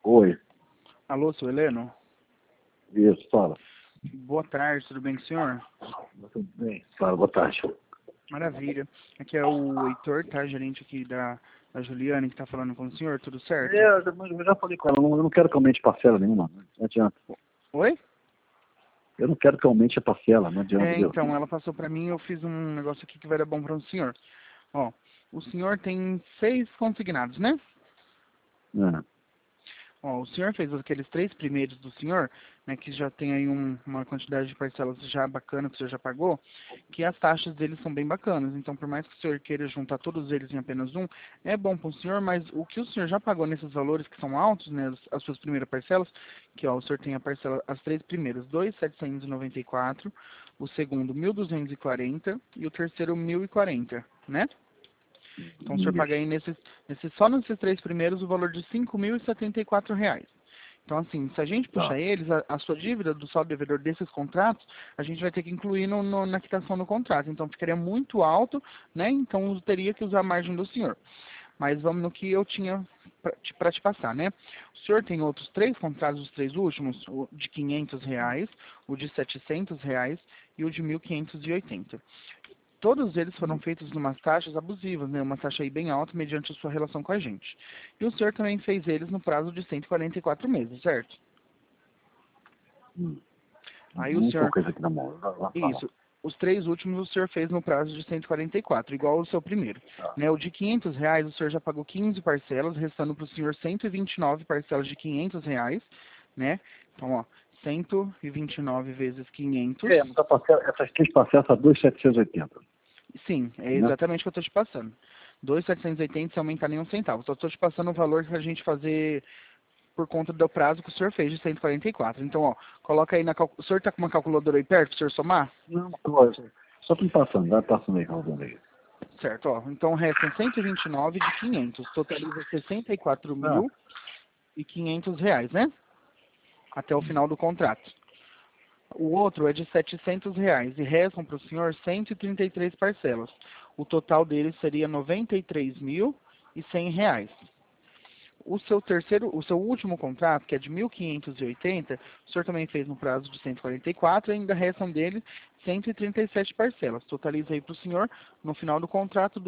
Oi, Alô, seu Heleno? isso, fala. Boa tarde, tudo bem com o senhor? Tudo bem? Fala, boa tarde. Maravilha. Aqui é o Heitor, tá? Gerente aqui da Juliane, que tá falando com o senhor, tudo certo? Eu já falei com ela, eu não quero que aumente parcela nenhuma, não adianta. Oi? Eu não quero que aumente a parcela, não adianta, viu? Então, ela passou pra mim, eu fiz um negócio aqui que vai dar bom para o senhor. Ó, o senhor tem 6 consignados, né? É. Ó, o senhor fez aqueles 3 primeiros do senhor, né, que já tem aí uma quantidade de parcelas já bacana que o senhor já pagou, que as taxas deles são bem bacanas. Então, por mais que o senhor queira juntar todos eles em apenas um, é bom para o senhor, mas o que o senhor já pagou nesses valores que são altos, né, as suas primeiras parcelas, que ó, o senhor tem a parcela, as 3 primeiras, 2.794, o segundo 1.240 e o terceiro 1.040, né? Então o senhor paga aí só nesses 3 primeiros o valor de R$ 5.074. Então, assim, se a gente Tá. puxar eles, a sua dívida do saldo devedor desses contratos, a gente vai ter que incluir na quitação do contrato. Então, ficaria muito alto, né? Então, eu teria que usar a margem do senhor. Mas vamos no que eu tinha para te passar, né? O senhor tem outros 3 contratos, os 3 últimos, o de R$ 500, o de R$ 700 e o de 1.580. Todos eles foram feitos numas taxas abusivas, né? Uma taxa aí bem alta mediante a sua relação com a gente. E o senhor também fez eles no prazo de 144 meses, certo? Aí o Não tô senhor, com isso aqui na mão, vai falar. isso, os 3 últimos o senhor fez no prazo de 144, igual o seu primeiro. Tá. Né? O de R$ 500 o senhor já pagou 15 parcelas, restando para o senhor 129 parcelas de R$ 500, né? Então, ó, 129 vezes 500. Essa parcela, essas 3 parcelas são 2.780. Sim, é Né? exatamente o que eu estou te passando. 2.780 sem aumentar nenhum centavo. Só estou te passando o valor que a gente fazer por conta do prazo que o senhor fez de 144. Então, ó, coloca aí o senhor está com uma calculadora aí perto para o senhor somar? Não, só tô me passando, vai passando aí, calculando aí. Certo, ó. Então restam 129 de 500. Totaliza Ah, R$ 64.500, né? Até o final do contrato. O outro é de R$ 700 e restam para o senhor 133 parcelas. O total deles seria R$ 93.100. O seu último contrato, que é de 1.580, o senhor também fez no prazo de 144 e ainda restam dele 137 parcelas. Totaliza aí para o senhor, no final do contrato, R$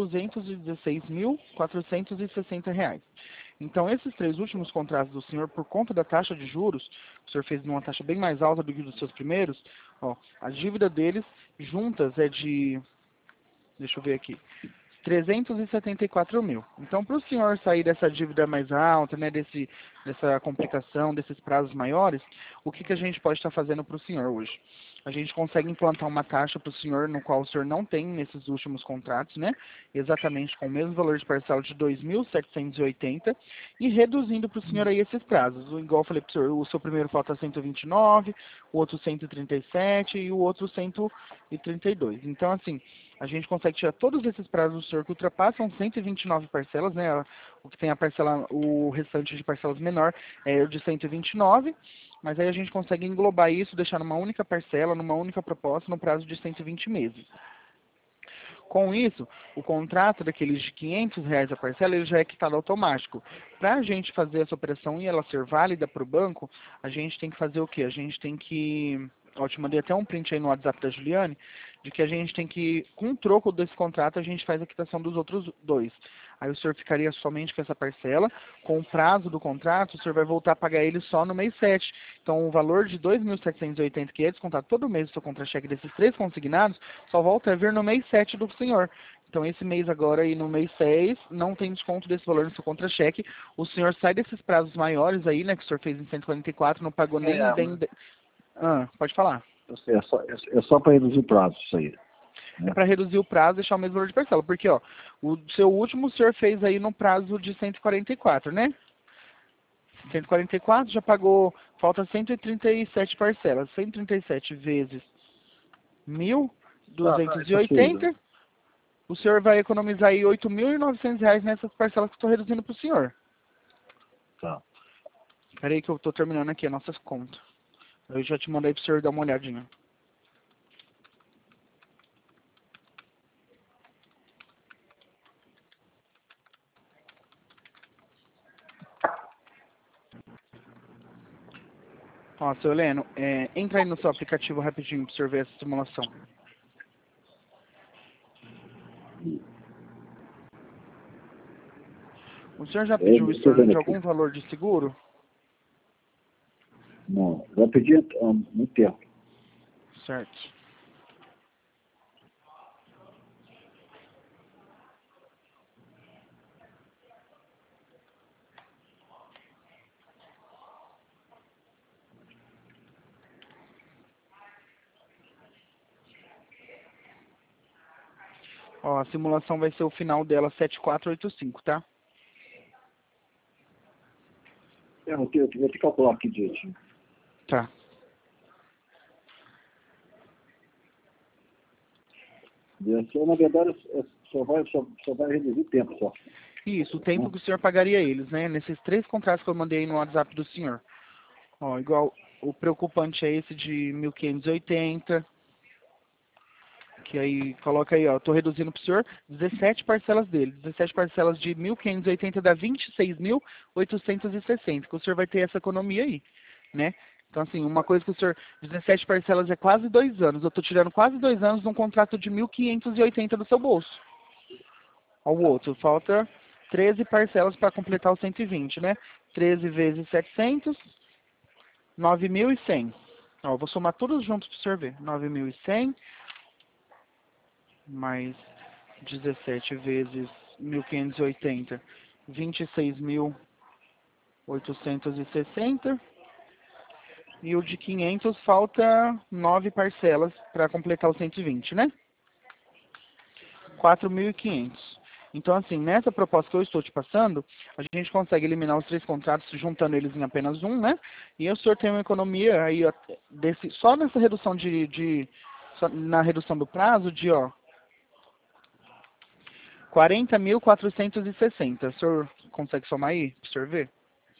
216.460. Então, esses 3 últimos contratos do senhor, por conta da taxa de juros, o senhor fez numa taxa bem mais alta do que dos seus primeiros, ó, a dívida deles juntas é de, deixa eu ver aqui, 374 mil. Então, para o senhor sair dessa dívida mais alta, né, dessa complicação, desses prazos maiores, o que a gente pode estar fazendo para o senhor hoje? A gente consegue implantar uma taxa para o senhor, no qual o senhor não tem nesses últimos contratos, né? Exatamente com o mesmo valor de parcela de 2.780 e reduzindo para o senhor aí esses prazos. Igual eu falei para o senhor, o seu primeiro falta 129, o outro 137 e o outro 132. Então, assim, a gente consegue tirar todos esses prazos do senhor que ultrapassam 129 parcelas, né? O que tem a parcela, o restante de parcelas menor é o de 129, mas aí a gente consegue englobar isso, deixar numa única parcela, numa única proposta, no prazo de 120 meses. Com isso, o contrato daqueles de R$ 500 a parcela, ele já é quitado automático. Para a gente fazer essa operação e ela ser válida para o banco, a gente tem que fazer o quê? A gente tem que... Eu te mandei até um print aí no WhatsApp da Juliane, de que a gente tem que, com o troco desse contrato, a gente faz a quitação dos outros 2. Aí o senhor ficaria somente com essa parcela, com o prazo do contrato, o senhor vai voltar a pagar ele só no mês 7. Então, o valor de 2.780 que é descontado todo mês do seu contra-cheque desses 3 consignados, só volta a vir no mês 7 do senhor. Então, esse mês agora e no mês 6, não tem desconto desse valor no seu contra-cheque. O senhor sai desses prazos maiores aí, né, que o senhor fez em 144, não pagou nem bem... pode falar. eu sei, é só para reduzir o prazo, isso aí. É Né? para reduzir o prazo e deixar o mesmo valor de parcela. Porque, ó, o seu último o senhor fez aí no prazo de 144, né? 144 já pagou, falta 137 parcelas. 137 vezes Isso aqui, 1.280, o senhor vai economizar aí R$ 8.900 nessas parcelas que eu estou reduzindo para o senhor. tá. Espera aí que eu estou terminando aqui as nossas contas. Eu já te mandei para o senhor dar uma olhadinha. Ó, seu Heleno, entra aí no seu aplicativo rapidinho para o senhor ver essa simulação. O senhor já pediu o estorno de algum valor de seguro? Não, já pedi há muito tempo. Certo. Ó, a simulação vai ser o final dela 7485, tá? Eu vou ter que calcular aqui direitinho. Tá. Na verdade, só vai reduzir o tempo só. Isso, o tempo que o senhor pagaria eles, né? Nesses 3 contratos que eu mandei aí no WhatsApp do senhor. Ó, igual o preocupante é esse de 1580. Que aí, coloca aí, ó, tô reduzindo pro senhor 17 parcelas dele. 17 parcelas de 1580 dá 26.860, que o senhor vai ter essa economia aí, né? Então, assim, uma coisa que o senhor... 17 parcelas é quase 2 anos. Eu tô tirando quase 2 anos num contrato de 1.580 do seu bolso. Ó, o outro, falta 13 parcelas para completar os 120, né? 13 vezes 700, 9.100. Ó, eu vou somar todos juntos pro senhor ver. 9.100 mais 17 vezes 1.580, 26.860. E o de 500 falta 9 parcelas para completar os 120, né? 4.500. Então, assim, nessa proposta que eu estou te passando, a gente consegue eliminar os 3 contratos juntando eles em apenas um, né? E o senhor tem uma economia aí, ó, só nessa redução só na redução do prazo de, ó, 40.460. O senhor consegue somar aí, para o senhor ver?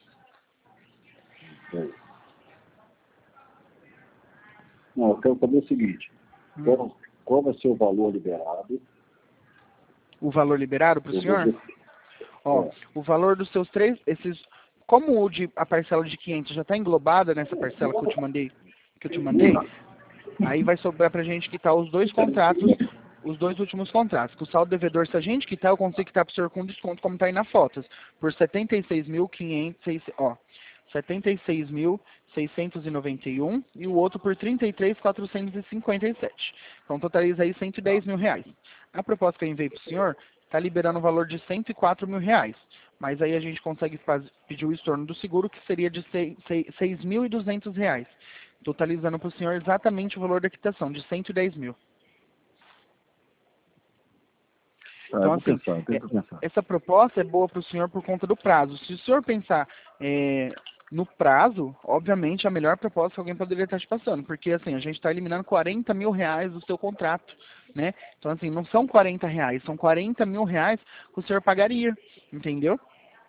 Não, eu quero saber o seguinte. Qual vai ser o valor liberado? O valor liberado para o senhor? Ó, o valor dos seus 3, como a parcela de 500 já está englobada nessa parcela que eu te mandei, aí vai sobrar pra gente quitar os 2 contratos, os 2 últimos contratos. Que o saldo devedor, se a gente quitar, eu consigo quitar pro senhor com desconto, como tá aí na fotos, por 76.500, ó, 76.691 e o outro por 33.457. Então totaliza aí 110 mil reais. A proposta que eu enviei pro senhor está liberando o valor de 104 mil reais. Mas aí a gente consegue pedir o estorno do seguro, que seria de 6.200 reais. Totalizando para o senhor exatamente o valor da quitação, de 110 mil. Então, assim, essa proposta é boa para o senhor por conta do prazo. Se o senhor pensar no prazo, obviamente a melhor proposta que alguém poderia estar te passando. Porque, assim, a gente está eliminando 40 mil reais do seu contrato, né? Então, assim, não são 40 reais, são 40 mil reais que o senhor pagaria, entendeu?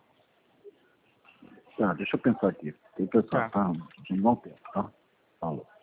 Tá, deixa eu pensar aqui. Tem que pensar, tá? Não tem tempo, tá? Falou.